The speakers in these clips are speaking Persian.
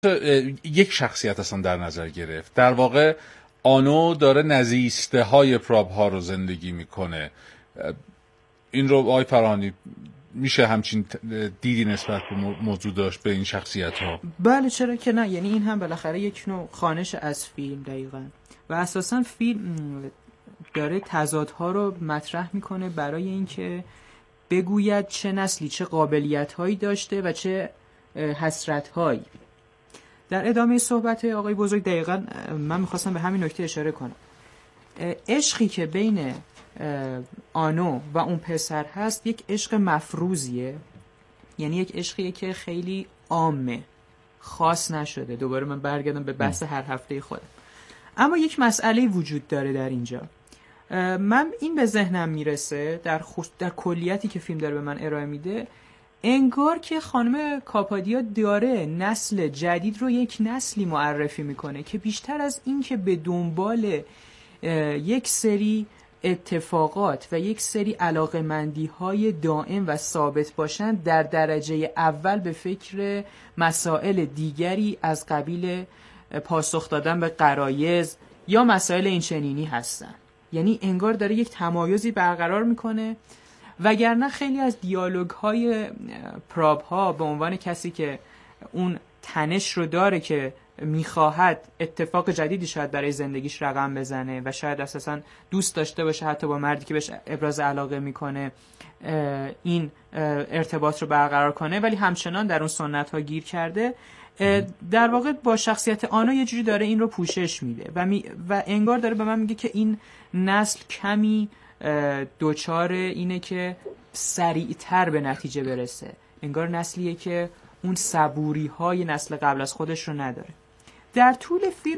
یک شخصیت اصلا در نظر گرفت. در واقع آنو داره نزیسته های پراب ها رو زندگی میکنه. این رو آقای فرهانی میشه همچین دیدی نسبت به موضوع داشت به این شخصیت ها؟ بله چرا که نه، یعنی این هم بالاخره یک نوع خوانش از فیلم دقیقاً، و اساساً فیلم داره تضادها رو مطرح میکنه برای اینکه بگوید چه نسلی چه قابلیت‌هایی داشته و چه حسرت‌هایی. در ادامه صحبت آقای بزرگ دقیقاً من میخواستم به همین نکته اشاره کنم. عشقی که بین آنو و اون پسر هست یک عشق مفروضیه، یعنی یک عشقیه که خیلی عامه، خاص نشده. دوباره من برگردم به بحث هر هفته خودم. اما یک مسئله وجود داره در اینجا. من این به ذهنم میرسه در کلیتی که فیلم داره به من ارائه میده، انگار که خانم کاپادیا داره نسل جدید رو یک نسلی معرفی میکنه که بیشتر از این که به دنبال یک سری اتفاقات و یک سری علاقمندی‌های دائم و ثابت باشن، در درجه اول به فکر مسائل دیگری از قبیل پاسخ دادن به غرایز یا مسائل اینچنینی هستن. یعنی انگار داره یک تمایزی برقرار میکنه، وگرنه خیلی از دیالوگ‌های پراب ها به عنوان کسی که اون تنش رو داره که میخواهد اتفاق جدیدی شاید برای زندگیش رقم بزنه و شاید اساساً دوست داشته باشه حتی با مردی که بهش ابراز علاقه میکنه این ارتباط رو برقرار کنه، ولی همچنان در اون سنت ها گیر کرده. در واقع با شخصیت آنا یه جوری داره این رو پوشش میده و انگار داره به من میگه که این نسل کمی دوچار اینه که سریعتر به نتیجه برسه. انگار نسلیه که اون صبوری های نسل قبل از خودش رو نداره. در طول فیلم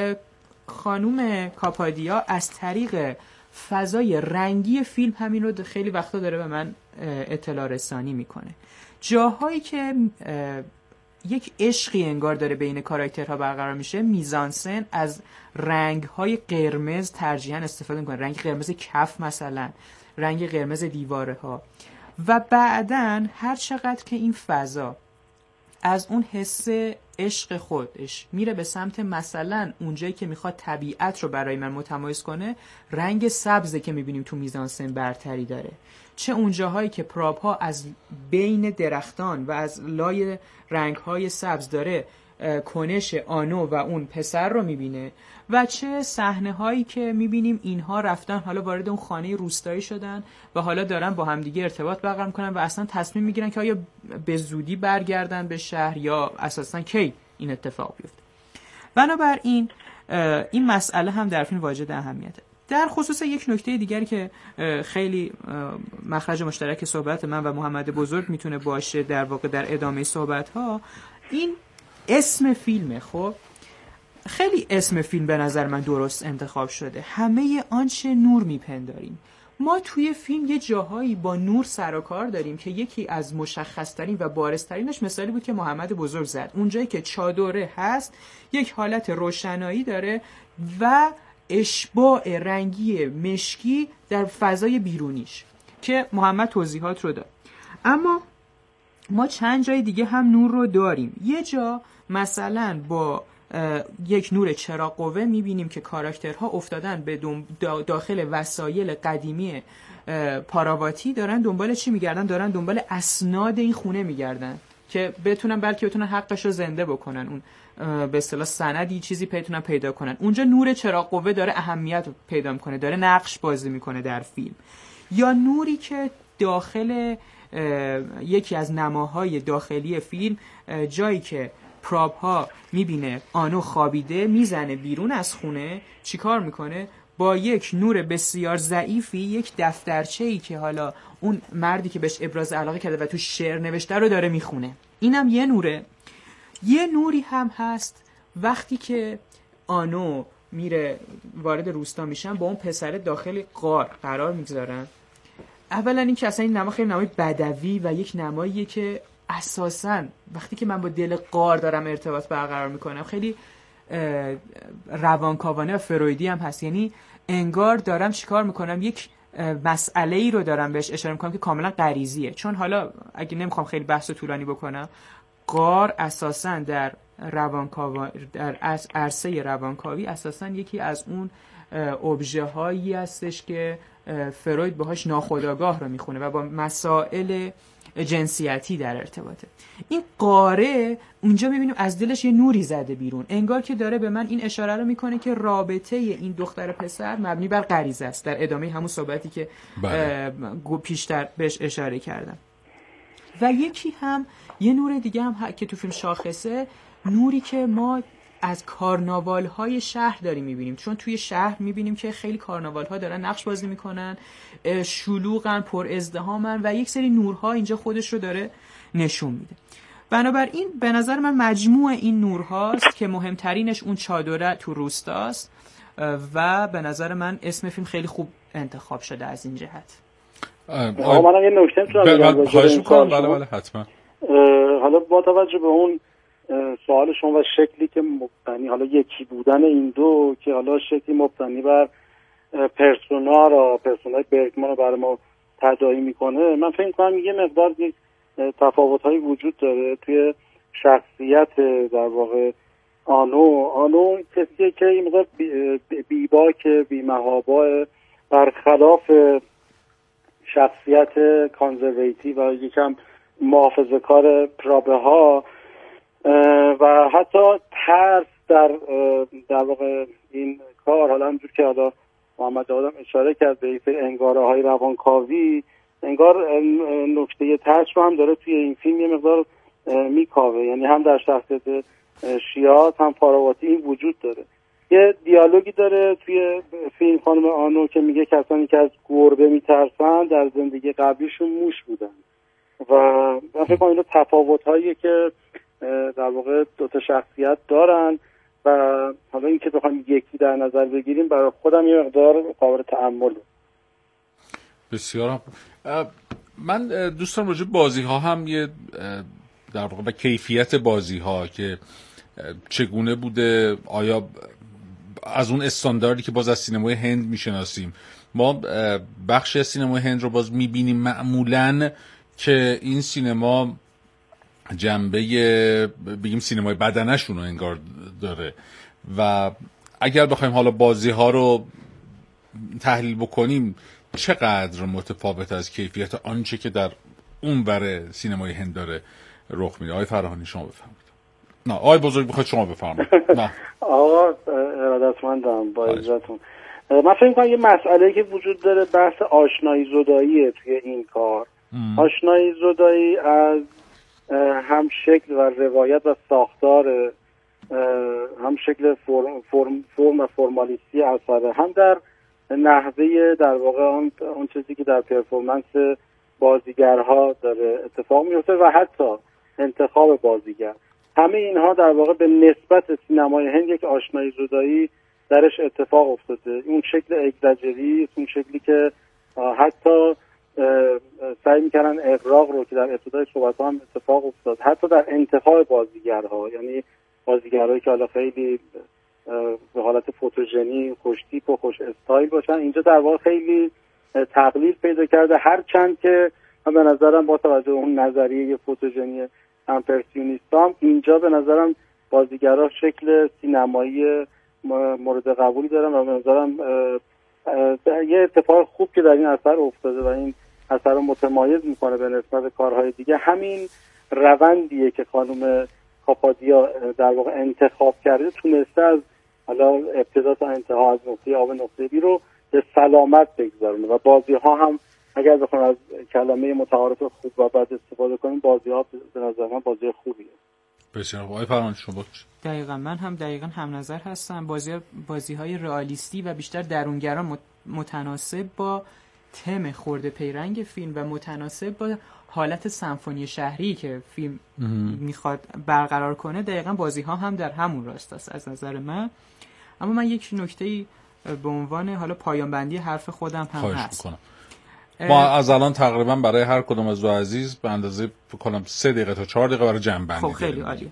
خانوم کاپادیا از طریق فضای رنگی فیلم همین رو خیلی وقتا داره به من اطلاع رسانی میکنه. جاهایی که یک عشقی انگار داره بین کاراکترها برقرار میشه، میزانسن از رنگ‌های قرمز ترجیحاً استفاده میکنه، رنگ قرمز کف مثلا، رنگ قرمز دیواره ها، و بعداً هر چقدر که این فضا از اون حس عشق خودش میره به سمت مثلا اونجایی که میخواد طبیعت رو برای من متمایز کنه، رنگ سبزه که میبینیم تو میزانسن برتری داره. چه اونجاهایی که پراپ ها از بین درختان و از لای رنگ های سبز داره کنش آنو و اون پسر رو میبینه، و چه صحنه هایی که میبینیم اینها رفتن حالا وارد اون خانه روستایی شدن و حالا دارن با همدیگه ارتباط برقرار میکنن و اصلا تصمیم میگیرن که آیا به زودی برگردن به شهر یا اساسا کی این اتفاق بیفته. بنابراین این مسئله هم در فیلم واجد اهمیته. در خصوص یک نکته دیگری که خیلی مخرج مشترک صحبت من و محمد بزرگ میتونه باشه در واقع در ادامه صحبت ها، این اسم فیلمه. خب خیلی اسم فیلم به نظر من درست انتخاب شده، همه آنچه نور میپنداریم. ما توی فیلم یه جاهایی با نور سر و کار داریم که یکی از مشخصترین و بارزترینش مثالی بود که محمد بزرگ زد. اونجایی که چادره هست یک حالت روشنایی داره و اشباع رنگی مشکی در فضای بیرونیش که محمد توضیحات رو داد. اما ما چند جای دیگه هم نور رو داریم. یه جا مثلا با یک نور چراغ قوه میبینیم که کاراکترها افتادن به داخل وسایل قدیمی پاراواتی، دارن دنبال چی میگردن؟ دارن دنبال اسناد این خونه میگردن که بتونن حقش رو زنده بکنن، اون به اصطلاح سندی چیزی بتونن پیدا کنن. اونجا نور چراغ قوه داره اهمیت پیدا میکنه، داره نقش بازی میکنه در فیلم. یا نوری که داخل یکی از نماهای داخلی فیلم، جایی که پراپ ها میبینه آنو خوابیده، میزنه بیرون از خونه، چیکار میکنه؟ با یک نور بسیار ضعیفی یک دفترچه‌ای که حالا اون مردی که بهش ابراز علاقه کرده و تو شعر نوشته رو داره میخونه. اینم یه نوره. یه نوری هم هست وقتی که آنو میره وارد روستا میشن، با اون پسر داخل غار قرار میگذارن. اولا این که اصلا این نما خیلی نمای بدوی و یک نماییه که اساساً وقتی که من با دل غار دارم ارتباط برقرار میکنم خیلی روانکاوانه و فرویدی هم هست. یعنی انگار دارم چیکار میکنم؟ یک مسئله ای رو دارم بهش اشاره میکنم که کاملا غریزیه. چون حالا اگه نمیخوام خیلی بحث طولانی بکنم، غار اساساً در در عرصه روانکاوی اساساً یکی از اون ابژه هایی هستش که فروید باهاش ناخودآگاه رو میخونه و با مسائل جنسیتی در ارتباطه. این قاره اونجا میبینیم از دلش یه نوری زده بیرون، انگار که داره به من این اشاره رو میکنه که رابطه این دختر پسر مبنی بر غریزه است، در ادامه همون صحبتی که پیشتر بهش اشاره کردم. و یکی هم یه نور دیگه هم که تو فیلم شاخصه، نوری که ما از کارناوال های شهر داریم میبینیم، چون توی شهر میبینیم که خیلی کارناوال ها دارن نقش بازی میکنن، شلوغن، پر ازدهامن و یک سری نورها اینجا خودش رو داره نشون میده. بنابراین به نظر من مجموع این نورهاست که مهمترینش اون چادره تو روستاست و به نظر من اسم فیلم خیلی خوب انتخاب شده از این جهت. منم یه نکته میتونم خواهش میکنم. بله حتما. حالا با توجه به اون سوال شما و شکلی که مبتنی، حالا یکی بودن این دو که حالا شکلی مبتنی بر پرسونای برگمان رو برای ما تداعی میکنه، من فکر میکنم یه مقدار یک تفاوت‌هایی وجود داره توی شخصیت در واقع آنو کسیه که این مقدار بیباک بی‌محابا، برخلاف شخصیت کانزرویتیو و یکم محافظه‌کار پرابه ها و حتی ترس در واقع این کار. حالا همونجور که حالا محمد جواد هم اشاره کرد به این انگاره های روانکاوی، انگار نکته ترس رو هم داره توی این فیلم یه مقدار میکاوه، یعنی هم در شخصیت شیاد هم پاراواتی این وجود داره. یه دیالوگی داره توی فیلم خانم آنو که میگه کسانی که از گربه میترسن در زندگی قبلیشون موش بودن و من فکر کنم این تفاوت‌هایی که در واقع دو تا شخصیت دارن و حالا این که بخوایم یکی در نظر بگیریم برای خودم یه مقدار قابل تأمله. بسیار من دوستان راجع بازی ها هم یه در واقع کیفیت بازی ها که چگونه بوده، آیا از اون استانداردی که باز از سینمای هند میشناسیم، ما بخشی از سینمای هند رو باز میبینیم معمولاً که این سینما جنبه بگیم سینمای بدنشون رو انگار داره و اگر بخوایم حالا بازی ها رو تحلیل بکنیم چقدر متفاوت از کیفیت آنچه که در اون بره سینمای هند داره رخ میده. آقای فراهانی شما بفرمایید. نه آقای بزرگ بخواید شما بفرمایید. نه آقا ارادتمندم با اجازهتون. من فکر می‌کنم یه مسئله که وجود داره بحث آشنایی زداییه توی این کار. آشنایی زدایی از هم شکل و روایت و ساختار، هم شکل فرم و فرمالیستی اثر، هم در نحوه در واقع اون چیزی که در پرفورمنس بازیگرها داره اتفاق میفته و حتی انتخاب بازیگر. همه اینها در واقع به نسبت سینمای هند یک آشنایی زدایی درش اتفاق افتاده. اون شکل اگزاجری، اون شکلی که حتی سعی میکنن اغراق رو که در ابتدای صحبت هم اتفاق افتاد، حتی در انتخاب بازیگرها، یعنی بازیگرهایی که حالا خیلی به حالت فوتوژنی، خوش تیپ و خوش استایل باشن، اینجا در واقع خیلی تقلیل پیدا کرده، هرچند که من به نظرم با توجه به اون نظریه فوتوژنی امپرسیونیست هم اینجا به نظرم بازیگرها شکل سینمایی مورد قبولی دارن و به نظرم یه اتفاق خوب که در این اثر افتاده و این اثر رو متمایز میکنه به نسبت کارهای دیگه همین روندیه که خانم کاپادیا در واقع انتخاب کرده، تونسته از حالا ابتدا تا انتها از نقطه آ به نقطه بی رو به سلامت بگذارونه و بازی ها هم اگر بخوایم از کلمه متعارف خوب و بد استفاده کنیم، بازی ها به نظر من بازی خوبیه. بسیار خوب. فرمان شما. دقیقاً من هم دقیقاً هم نظر هستم. بازی های رئالیستی و بیشتر درونگرا متناسب با تم خورده پیرنگ فیلم و متناسب با حالت سمفونی شهری که فیلم میخواد برقرار کنه، دقیقاً بازی ها هم در همون راست است از نظر من. اما من یک نکته‌ای به عنوان حالا پایان بندی حرف خودم هم هست. ما از الان تقریبا برای هر کدوم از دو عزیز به اندازه فکر کنم 3 دقیقه تا 4 دقیقه برای جمع بندی. خب خیلی عالیه.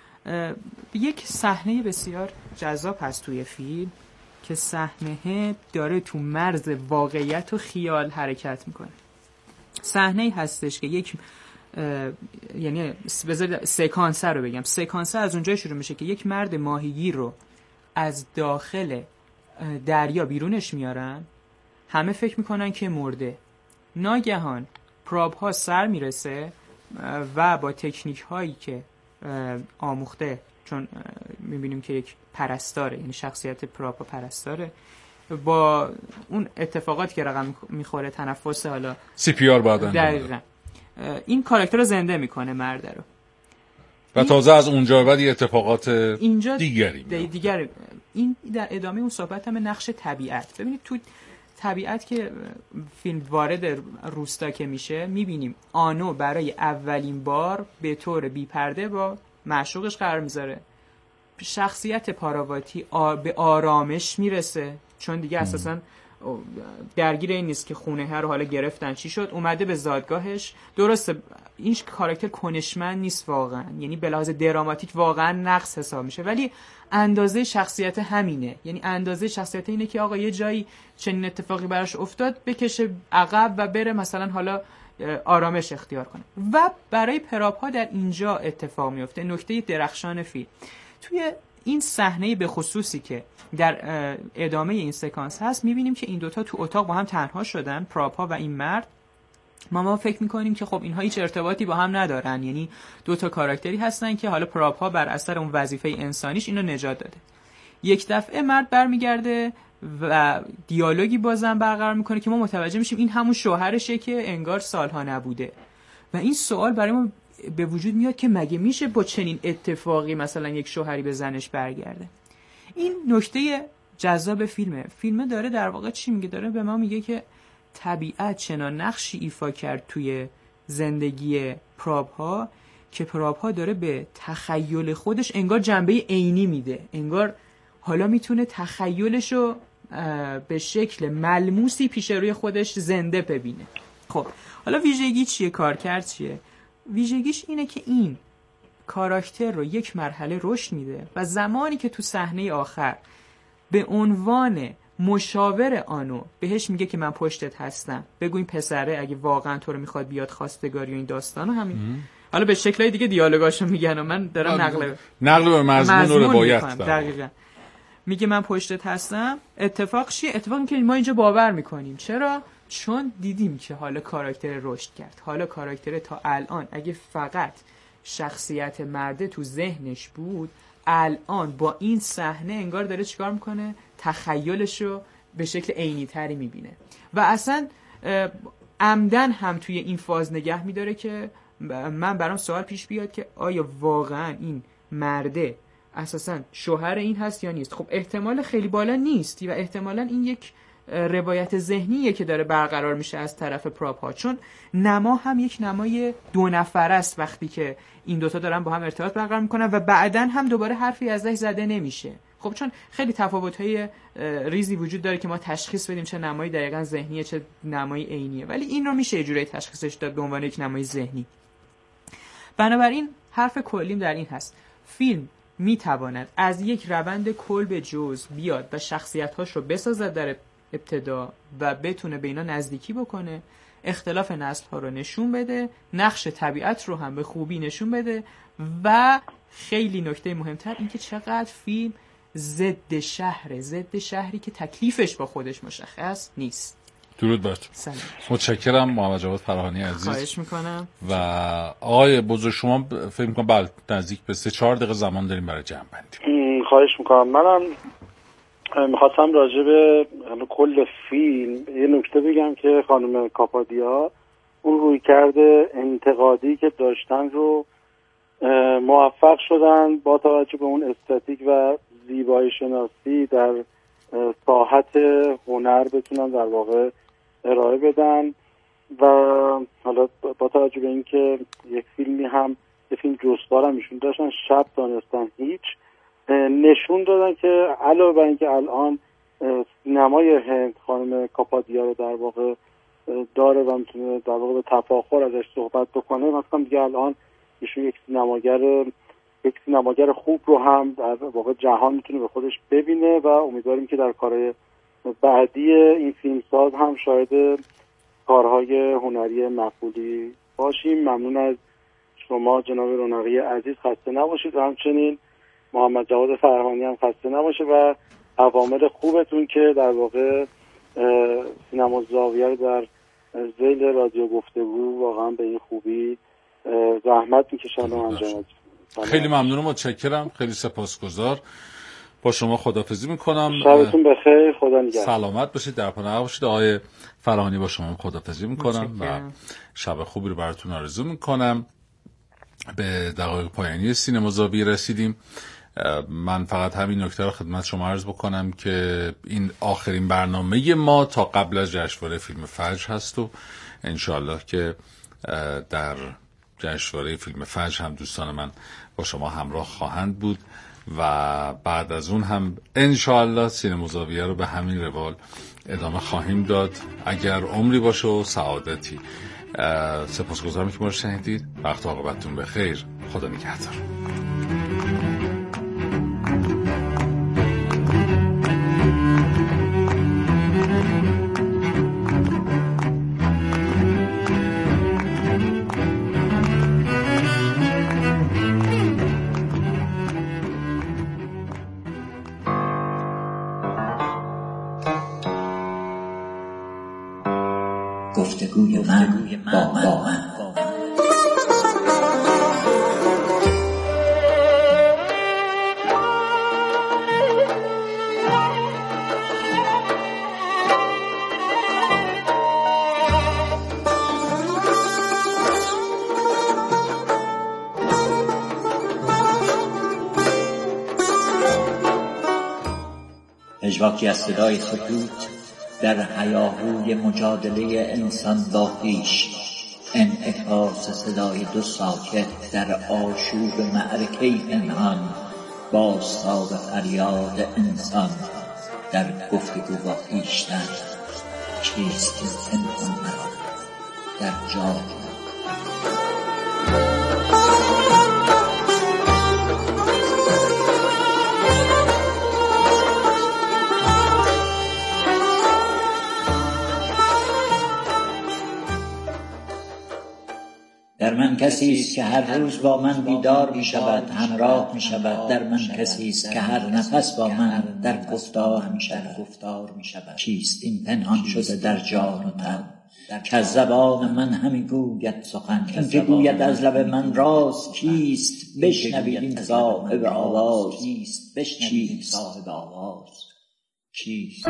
یک صحنه بسیار جذاب هست توی فیلم که صحنه داره تو مرز واقعیت و خیال حرکت میکنه. صحنه هستش که یک یعنی بذار سکانسه رو بگم. سکانسه از اونجا شروع میشه که یک مرد ماهیگیر رو از داخل دریا بیرونش میارن، همه فکر میکنن که مرده. ناگهان پراپ ها سر میرسه و با تکنیک هایی که آموخته، چون میبینیم که یک پرستاره، یعنی شخصیت پراپ پرستاره، با اون اتفاقاتی که رقم میخوره، تنفس، حالا CPR بعد دقیقاً این کاراکتر رو زنده میکنه مرد رو. و تازه از اونجا بعد یه اتفاقات دیگری این در ادامه اون صحبت هم نقش طبیعت. ببینید تو طبیعت که فیلم وارد روستا که میشه، میبینیم آنو برای اولین بار به طور بی‌پرده با معشوقش قرار میذاره. شخصیت پاراواتی به آرامش میرسه، چون دیگه اساساً درگیر این نیست که خونه ها رو حالا گرفتن چی شد، اومده به زادگاهش. درسته این کاراکتر کنشمند نیست واقعا، یعنی به لحاظ دراماتیک واقعا نقص حساب میشه، ولی اندازه شخصیت همینه. یعنی اندازه شخصیت اینه که آقا یه جایی چنین اتفاقی براش افتاد بکشه عقب و بره مثلا حالا آرامش اختیار کنه. و برای پراپ ها در اینجا اتفاق میفته نکته درخشان فیلم. توی این صحنه به خصوصی که در ادامه این سکانس هست، میبینیم که این دوتا تو اتاق با هم تنها شدن، پراپ ها و این مرد. ما فکر میکنیم که خب اینها هیچ ارتباطی با هم ندارن، یعنی دوتا کاراکتری هستن که حالا پراپ ها بر اثر اون وظیفه انسانیش اینو نجات داده. یک دفعه مرد برمیگرده و دیالوگی بازم برقرار میکنه که ما متوجه میشیم این همون شوهرشه که انگار سالها نبوده. و این سوال برای ما به وجود میاد که مگه میشه با چنین اتفاقی مثلا یک شوهری به زنش برگرده. این نکته جذاب فیلمه داره در واقع چی میگه؟ داره به ما میگه که طبیعت چنان نقشی ایفا کرد توی زندگی پراپ ها که پراپ ها داره به تخیل خودش انگار جنبه عینی میده، انگار حالا میتونه تخیلشو به شکل ملموسی پیش روی خودش زنده ببینه. خب حالا ویژگی چیه؟ کارکرد چیه؟ ویژگیش اینه که این کاراکتر رو یک مرحله رشد میده و زمانی که تو صحنه آخر به عنوان مشاور آنو بهش میگه که من پشتت هستم، بگو این پسره اگه واقعا تو رو میخواد بیاد خواستگاری و این داستانو همین حالا به شکلای دیگه دیالوگاشو میگن و من دارم نقل به مضمون و روایت دقیقاً میگه من پشتت هستم. اتفاق چیه؟ اتفاقی که ما اینجا باور میکنیم. چرا؟ چون دیدیم که حالا کاراکتر رشد کرد. حالا کاراکتر تا الان اگه فقط شخصیت مرده تو ذهنش بود، الان با این صحنه انگار داره چیکار میکنه؟ تخیلشو به شکل عینی تری میبینه و اصلا عمدن هم توی این فاز نگه میداره که من برام سوال پیش بیاد که آیا واقعا این مرده اساسا شوهر این هست یا نیست. خب احتمال خیلی بالا نیست و احتمالا این یک روایت ذهنیه که داره برقرار میشه از طرف پراپ ها، چون نما هم یک نمای دو نفره است وقتی که این دوتا دارن با هم ارتباط برقرار میکنن و بعدن هم دوباره حرفی ازش زده نمیشه. خب چون خیلی تفاوت‌های ریزی وجود داره که ما تشخیص بدیم چه نمایی دقیقاً ذهنیه چه نمایی عینیه، ولی این رو میشه یه جوری تشخیصش داد به عنوان یک نمای ذهنی. بنابراین حرف کلیم در این هست: فیلم میتواند از یک روند کل به جز بیاد و شخصیت‌هاش رو بسازد در ابتدا و بتونه به اینا نزدیکی بکنه، اختلاف نسل‌ها رو نشون بده، نقش طبیعت رو هم به خوبی نشون بده و خیلی نکته مهمتر این که چقدر فیلم ضد شهری که تکلیفش با خودش مشخص نیست. درود بر تو. متشکرم محمد جواد فراهانی عزیز. خواهش میکنم. و آقای بزرگ شما فکر میکنم بله نزدیک به 3-4 دقیقه زمان داریم برای جمع بندی. خواهش میکنم. منم میخواستم راجع به کل فیلم یه نکته بگم که خانم کاپادیا اون رویکرد انتقادی که داشتن رو موفق شدن با توجه به اون استاتیک و زیبایی شناسی در ساحت هنر بتونن در واقع ارائه بدن و حالا با توجه به اینکه یک فیلمی هم یه فیلم جستار هم ایشون داشتن، شب دانستن هیچ، نشون دادن که علاوه بر اینکه الان سینمای هند خانم کاپادیا رو در واقع داره و میتونه در واقع به تفاخر ازش صحبت بکنه، مثلا دیگه الان ایشون یک سینماگر خوب رو هم در واقع جهان میتونه به خودش ببینه و امیدواریم که در کارهای بعدی این فیلمساز هم شاهد کارهای هنری مقبولی باشیم. ممنون از شما جناب رونقی عزیز خسته نباشید و همچنین محمد جواد فرهانی هم خسته نباشه و عوامل خوبتون که در واقع سینما زاویه در ذیل رادیو گفتگو واقعا به این خوبی زحمت میکشن و انجام. خیلی ممنونم، متشکرم، خیلی سپاسگزار. با شما خداحافظی میکنم. شبتون بخیر، خدا نگهدار. سلامت باشید، در پناه باشید. آقای فرهانی با شما خداحافظی میکنم و شب خوبی رو براتون آرزو میکنم. به دقایق پایانی سینما زاویه رسیدیم. من فقط همین نکته رو خدمت شما عرض بکنم که این آخرین برنامه ما تا قبل از جشنواره فیلم فجر هست و انشالله که در جشنواره فیلم فجر هم دوستان من با شما همراه خواهند بود و بعد از اون هم انشالله سینما زاویه رو به همین روال ادامه خواهیم داد اگر عمری باشه و سعادتی. سپاسگزارم که ما رو شنیدید. وقت و عاقبتتون بخیر. خدا نگهدار. گفتگوی من با من. پژواکی از صدای سکوت در هیاهوی مجادله انسان با خویش، انعکاس صدای دو ساکت در آشوب معرکه پنهان، بازتاب فریاد انسان در گفتگو با خویشتن. چیست این پنهان مرا در جای در من کسی است که هر روز با من بیدار می شود، همراه می شود. در من کسی است که هر نفس با من در گفتار می شود. چیست این پنهان شده در جان و تن که از زبان من همی گوید سخن؟ این که گوید از لب من راز کیست؟ بشنوید این صاحب آواز کیست؟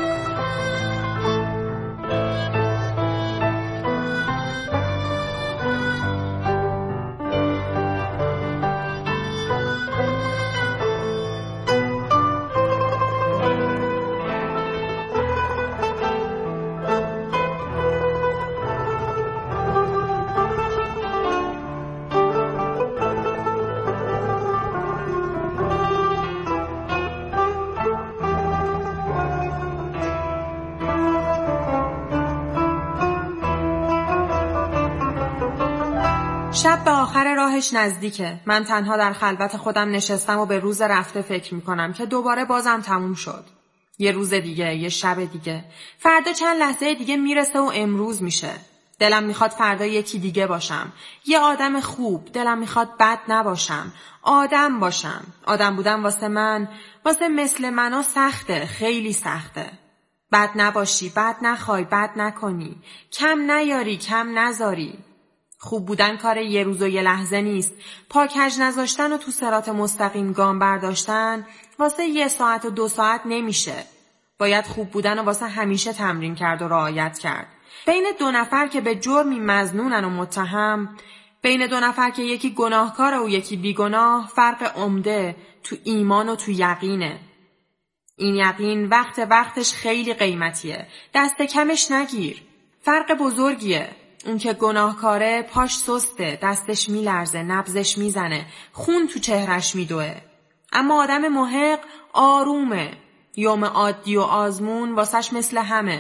شب به آخر راهش نزدیکه. من تنها در خلوت خودم نشستم و به روز رفته فکر میکنم که دوباره بازم تموم شد. یه روز دیگه، یه شب دیگه. فردا چند لحظه دیگه میرسه و امروز میشه. دلم میخواد فردا یکی دیگه باشم. یه آدم خوب. دلم میخواد بد نباشم. آدم باشم. آدم بودن واسه مثل منو سخته. خیلی سخته. بد نباشی، بد نخوای، بد نکنی. کم نیاری، کم نذاری. خوب بودن کار یه روز و یه لحظه نیست. پا کج نذاشتن و تو صراط مستقیم گام برداشتن واسه 1 ساعت و 2 ساعت نمیشه. باید خوب بودن و واسه همیشه تمرین کرد و رعایت کرد. بین 2 نفر که به جرمی مظنونن و متهم، بین 2 نفر که یکی گناهکاره و یکی بیگناه، فرق عمده تو ایمان و تو یقینه. این یقین وقتش خیلی قیمتیه. دست کمش نگیر. فرق بزرگیه. اون که گناهکاره پاش سسته، دستش میلرزه، نبضش میزنه، خون تو چهرش میدوه. اما آدم محق آرومه. یوم عادی و آزمون واسش مثل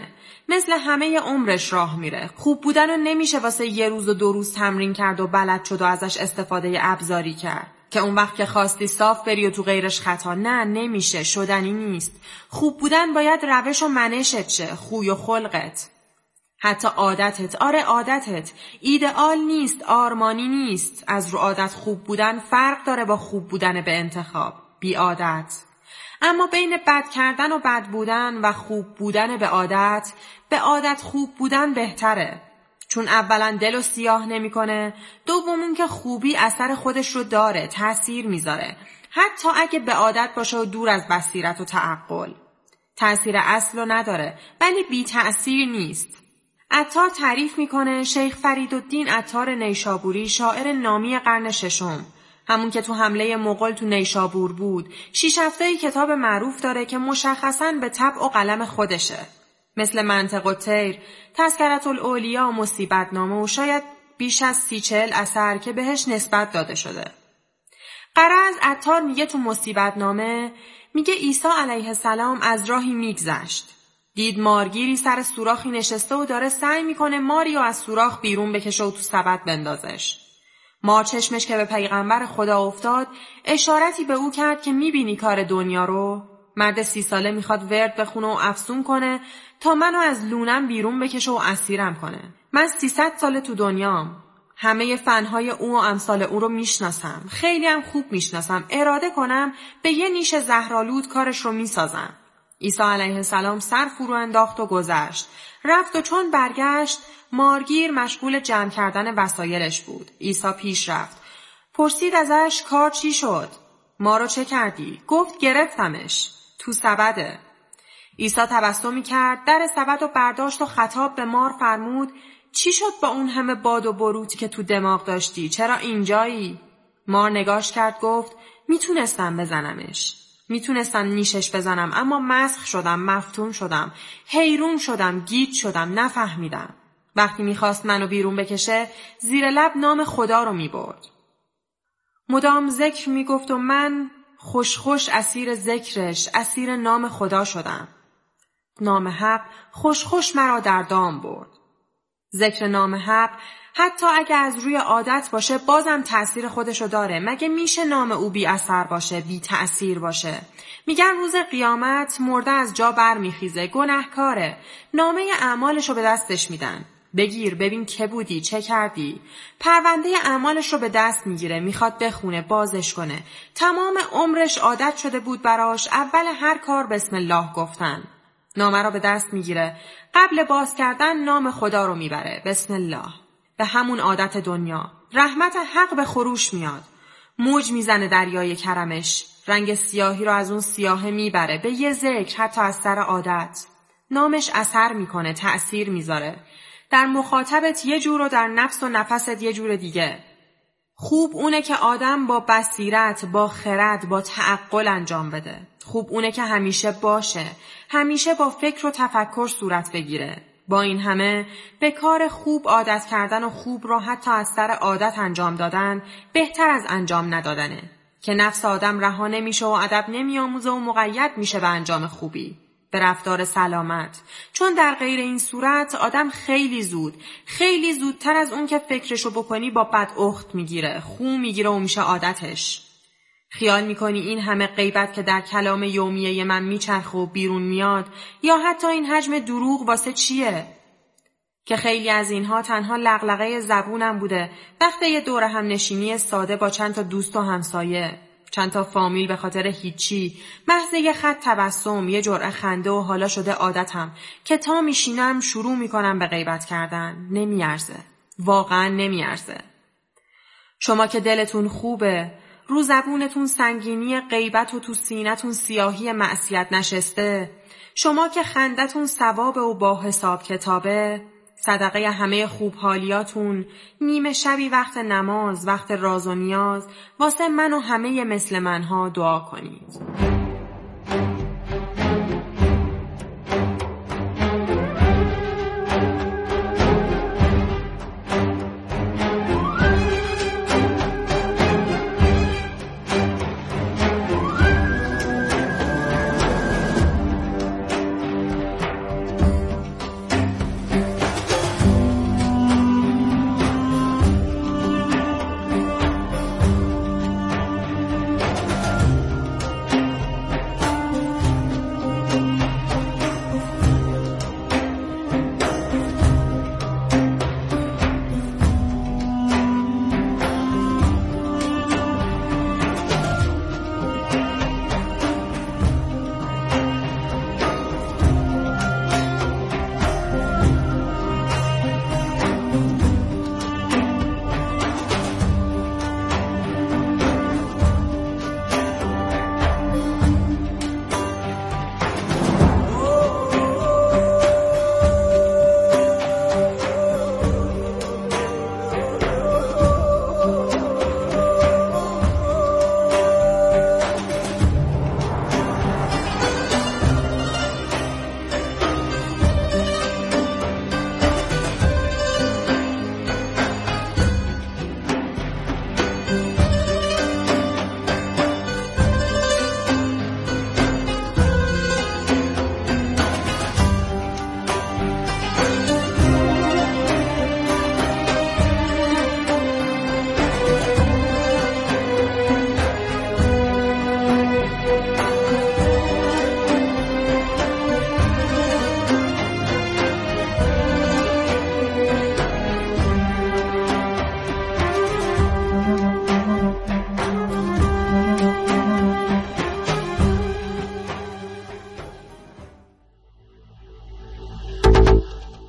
همه عمرش راه میره. خوب بودن رو نمیشه واسه 1 روز و 2 روز تمرین کرد و بلد شد و ازش استفاده ابزاری کرد که اون وقت که خواستی صاف بری و تو غیرش خطا. نه، نمیشه، شدنی نیست. خوب بودن باید روش و منشت شه، خوی و خلقت. حتی عادتت، آره عادتت، ایدئال نیست، آرمانی نیست. از رو عادت خوب بودن فرق داره با خوب بودن به انتخاب، بی عادت. اما بین بد کردن و بد بودن و خوب بودن به عادت خوب بودن بهتره. چون اولا دلو سیاه نمی کنه، دومون که خوبی اثر خودش رو داره، تأثیر میذاره. حتی اگه به عادت باشه و دور از بصیرت و تعقل. تأثیر اصل رو نداره، ولی بی تأثیر نیست. عطار تعریف میکنه شیخ فریدالدین عطار نیشابوری، شاعر نامی قرن ششم، همون که تو حمله مغول تو نیشابور بود، 6 هفته‌ای کتاب معروف داره که مشخصاً به طبع و قلم خودشه. مثل منطق الطیر، تذکرة الاولیا و مصیبتنامه و شاید بیش از 30-40 اثر که بهش نسبت داده شده. غرض عطار میگه تو مصیبتنامه، میگه عیسی علیه السلام از راهی میگذشت. دید مارگیری سر سوراخی نشسته و داره سعی میکنه ماریو از سوراخ بیرون بکشه و تو سبد بندازش. مار چشمش که به پیغمبر خدا افتاد، اشارتی به او کرد که میبینی کار دنیا رو؟ مرد 30 ساله میخواد ورد بخونه و افسون کنه تا منو از لونم بیرون بکشه و اسیرم کنه. من 300 ساله تو دنیام. همه فنهای او و امثال او رو میشناسم. خیلی هم خوب میشناسم. اراده کنم به یه نیش زهرآلود کارش رو میسازم. عیسی علیه السلام سر فرو انداخت و گذشت. رفت و چون برگشت، مارگیر مشغول جمع کردن وسایلش بود. عیسی پیش رفت. پرسید ازش کار چی شد؟ ما رو چه کردی؟ گفت گرفتمش. تو سبده. عیسی تبسمی کرد، در سبد و برداشت و خطاب به مار فرمود چی شد با اون همه باد و بروتی که تو دماغ داشتی؟ چرا اینجایی؟ مار نگاش کرد، گفت میتونستم بزنمش. میتونستم نیشش بزنم، اما مسخ شدم، مفتون شدم، حیرون شدم، گیج شدم، نفهمیدم. وقتی میخواست منو بیرون بکشه، زیر لب نام خدا رو میبرد. مدام ذکر میگفت و من خوش اسیر ذکرش، اسیر نام خدا شدم. نام حق خوش مرا در دام برد. ذکر نام حق حتی اگه از روی عادت باشه بازم تأثیر خودشو داره. مگه میشه نام او بی اثر باشه، بی تأثیر باشه؟ میگن روز قیامت مرده از جا بر میخیزه، گناهکاره، نامه اعمالشو به دستش میدن. بگیر ببین که بودی، چه کردی. پرونده اعمالش رو به دست میگیره، میخواد بخونه، بازش کنه. تمام عمرش عادت شده بود براش اول هر کار بسم الله گفتن. نامه رو به دست میگیره، قبل باز کردن نام خدا رو میبره، بسم الله. به همون عادت دنیا رحمت حق به خروش میاد، موج میزنه دریای کرمش، رنگ سیاهی رو از اون سیاهه میبره به یه ذکر، حتی از سر عادت. نامش اثر میکنه، تأثیر میذاره. در مخاطبت یه جور و در نفس و نفست یه جور دیگه. خوب اونه که آدم با بصیرت، با خرد، با تعقل انجام بده. خوب اونه که همیشه باشه، همیشه با فکر و تفکر صورت بگیره. با این همه به کار خوب عادت کردن و خوب را حتی از سر عادت انجام دادن بهتر از انجام ندادنه که نفس آدم رها نمیشه و ادب نمیآموزه و مقید میشه به انجام خوبی، به رفتار سلامت. چون در غیر این صورت آدم خیلی زودتر از اون که فکرشو بکنی با بد اخت میگیره، خو میگیره و میشه عادتش. خیال میکنی این همه غیبت که در کلام یومیه من میچرخه و بیرون میاد، یا حتی این حجم دروغ واسه چیه؟ که خیلی از اینها تنها لغلغه زبونم بوده وقت یه دور هم نشینی ساده با چند تا دوست و همسایه، چند تا فامیل به خاطر هیچی، محض یه خط تبسم، یه جرعه خنده و حالا شده عادتم که تا میشینم شروع میکنم به غیبت کردن. نمیارزه، واقعا نمیارزه. شما که دلتون خوبه، رو زبونتون سنگینی غیبت و تو سینتون سیاهی معصیت نشسته، شما که خندتون ثوابه و با حساب کتابه، صدقه همه خوب حالیاتون نیمه شبی وقت نماز، وقت راز و نیاز، واسه من و همه مثل منها دعا کنید.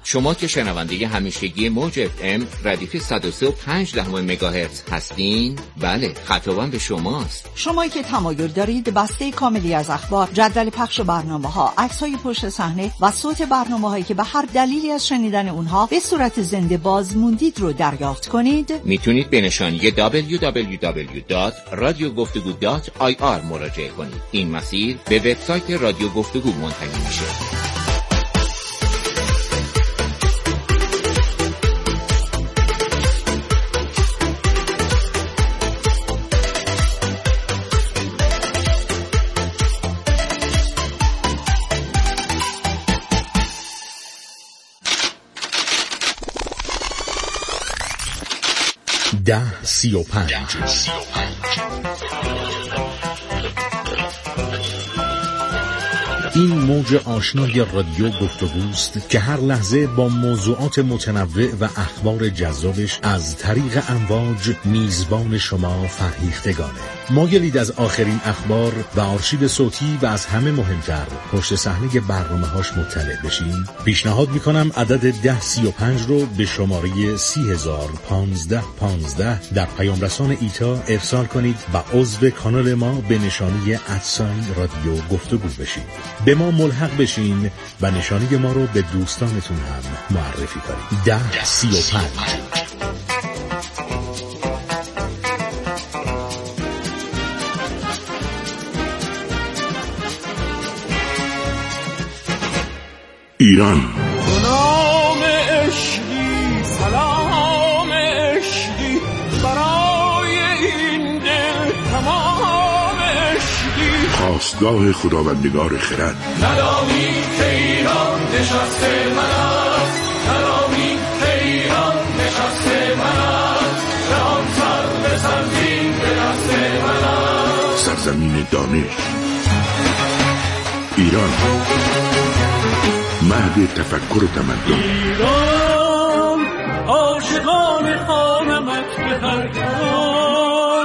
شما که شنونده همیشگی موج FM ردیف 103.5 مگاهرتز هستین، بله خطابم به شماست. شما که تمایل دارید بسته کاملی از اخبار، جدول پخش برنامه‌ها، عکس‌های پشت صحنه و صوت برنامه‌هایی که به هر دلیلی از شنیدن اونها به صورت زنده باز موندید رو دریافت کنید، میتونید به نشانی www.radioguftagoo.ir مراجعه کنید. این مسیر به وبسایت رادیو گفتگو منتهی میشه. این موج آشنای رادیو گفتگوست که هر لحظه با موضوعات متنوع و اخبار جذابش از طریق امواج میزبان شما فرهیختگانه. مایلید از آخرین اخبار و آرشیو صوتی و از همه مهمتر پشت صحنه برنامه‌هاش مطلع بشین؟ پیشنهاد میکنم عدد 1035 رو به شماره 3015115 در پیام رسان ایتا ارسال کنید و عضو کانال ما به نشانی @رادیو گفتگو بشید. به ما ملحق بشین و نشانی ما رو به دوستانتون هم معرفی کنید. 1035. ایران سلام عشقی، سلام عشقی برای این دل تمام عشقی، خواستگاه خداوندگار خرد. ندانی که ایران نشسته من است، ندانی که ایران نشسته من است، جهان سر به سرزین به دست من است. سرزمین دانش ایران، مهد تفکر و تمدن. ایران عاشقان خانمت به هر کان،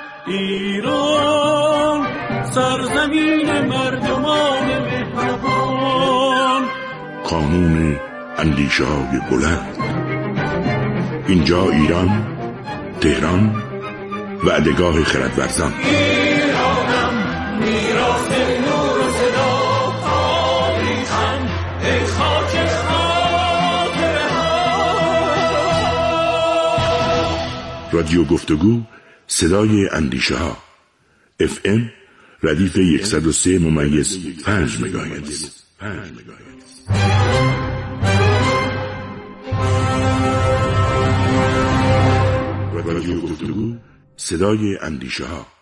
ایران سرزمین مردمان مهربان. قانون اندیشه های بلند. اینجا ایران، تهران، وعدگاه خردورزان. ایرانم میراث نور و صدا، تاریخم ای خاک خاطره ها. رادیو گفتگو، صدای اندیشه ها. FM ردیف 103.5 مگاهرتز. رادیو گفتگو، صدای اندیشه ها.